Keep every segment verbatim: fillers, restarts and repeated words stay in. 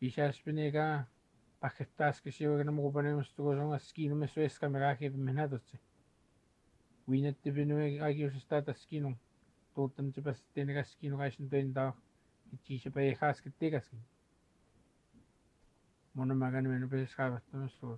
Isaaspinega paketas que se oigan mo ponemos todos son skino me sues camera que me nada se. Winet te vino aquí os está skino. Totem te pas tenega skino ga sin tenda. Que se pa dejas que tegas. Mono magan me no pes ka basta so.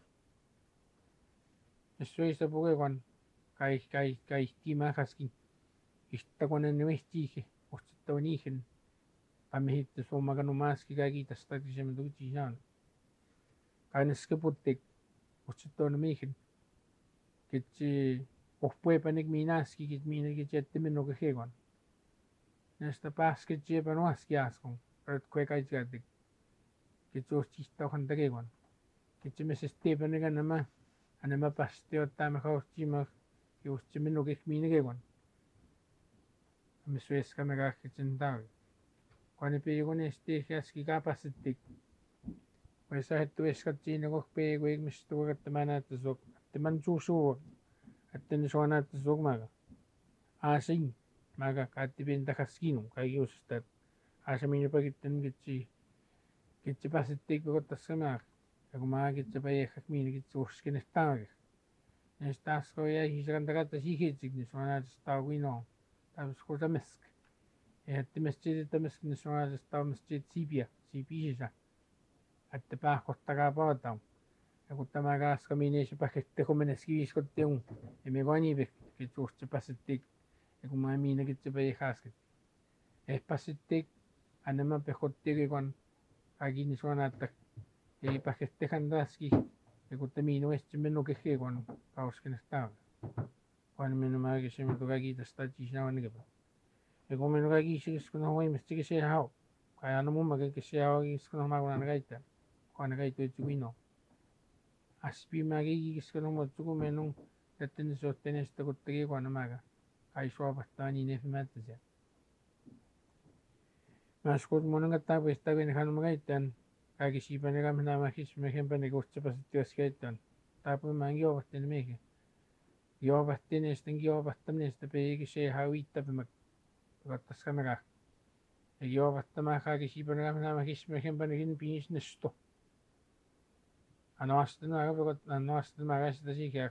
Eso es a poco con kai kai kai tima haskin. Ista con en nuestike. Osta onigen. Amihit so magano mas ki gagi tasta ki sem du ti jan. Kaines ke putek. Osta no mihin. Kitsi ofpue panik minas ki kit mina ki jet timino ke hegon. Nesta pas ke je panuas ki askon. Rat kwe kai jadik. Kitsi ostista kan tagegon. Kitsi me se stepen ga nama. Anama paste otta me khausti ma ki osti mino ke mina kegon. Ame sues ka me ga kitsin tawi. Kwane pe yugo ne este haski ka pasitik. Wesa hettu eskatsi ne ko pe ko ik mistu ka tamana tsok. Teman susu. Atten sona tsok maga. Asin maga katibin takaskino kai ustat. Asamino pa kitten kitsi. Kitsi pasitik ko tasama. Ako maga kitsi pa yekak mina kitsi uskin estawag. Estas ko ya hisakan takata sihitsik ni sona tstawino. Tapos ko sa mesk. Että mesjid tamis niswaas sta mesjid sipia sipisisa että paa kottakaa paata ja kun tämä kaska minne se paketti kun mennä skiis kotiin ja me vani be que just se pasetti ja kun mä minne que se pe hasket es pasetti anema pe kotti kun aquí ni suona että ei paketti kandaski ja kun tämä minne est menno que he kun kausken sta kun minne mä que se me toka kiitosta tisna on nikä ja kun minun kaikki isiksi kun on voimasti se hau kai aina mumma kaikki se hau isiksi kun on makunan kaita kun aina kaita ytsi kuino aspi mä kaikki isiksi kun on muuttu kun minun jätten se otten sitä kun teki kun aina maga kai suopastaa niin efimäättä se mä skot monen kattaa puistaa kun hän on kaitaan kaikki siipane ka minä mä his me hempane kohta pasetti jos kaitaan tapu mä en juovatten meihin juovatten ja sitten juovattaminen sitä peikin se hau ittapimä kattas kamera ja juovattamaan kaikki siipane ka minä mä his me hempanekin piis nesto anoasten mä ka anoasten mä ka sitä siikää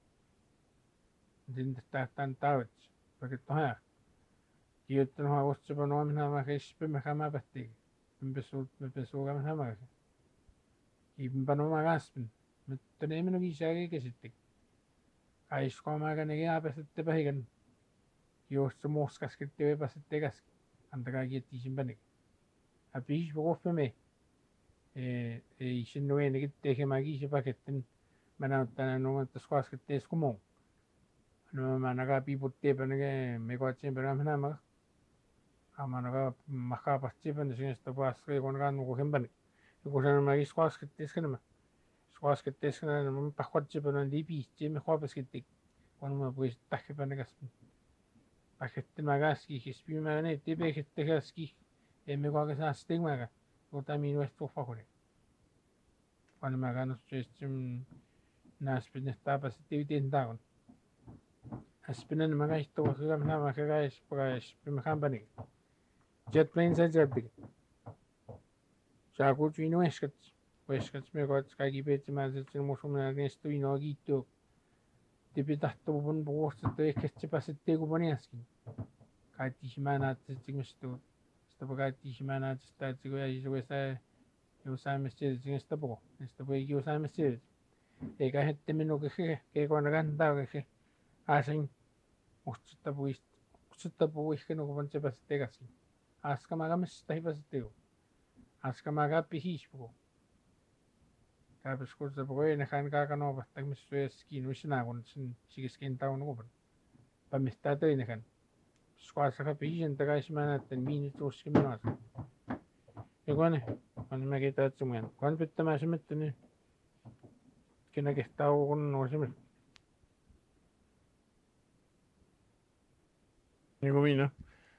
din tahtan taut paket toha kiittän hoa otsa no minä mä his me kama patti me pesut me pesu ka minä mä ibn pano mä gaspin mutta ne minun kisääkin kesitti aisko mä ka ne ja pesette pähikan jos se moskas que te ve pasar tegas antakaa kiettiisin panik a piis bogofe me eh eh sin no ene que te que magi se paketten manauttana no että squas que te como no managa piputte panege me koatsen peramana ma amanaga maka pasti pan sin esta pas que con gan ko hemban ko san magi squas que te skena squas que te skena no pa kwatse pan di piis te me khopas que te con ma pues taje panegas paketti magaski hispi magane tipe hette gaski e me kwa sa stigma ko tami no esto fakore cuando magano system nas bin esta positivity indagon aspinan maga esto ko ga na maga guys guys pim company jet planes are jet big chaku chino eskat eskat me ko skagi pet ma zetsin mosum na nesto ino gito tipe tahto bun bosta te que pasetti ko baniaski kaiti semana tsigmistu sta pagati semana sta tsigo ya iso esa yo sa mesje esta poco esta pues yo sa mesje e ka hette meno que que con ganda que hacen usta pues usta pues que no con se pasetti gasi aska maga mes tai pasetti aska maga pihis poco Tapos ko sa pokoy nakan ka kano basta mis skin wish na kon sin sige skin taon ko pa mista to inakan squad sa kapijin taga semana ten minutos que menos e gone cuando me quita tsumen cuando pitta más me tene que na que está con no se me ni gomina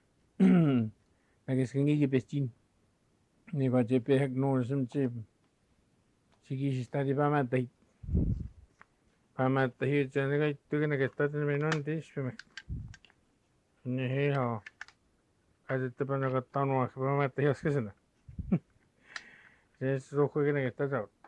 na que skin gi pestin ni va je pe no se me Sigi está de pama tai. Pama tai chane ga tu que está en menon dis me. Ne he ha. Kaje te pana ka tano ka pama tai as kesena. Ese es otro juego que está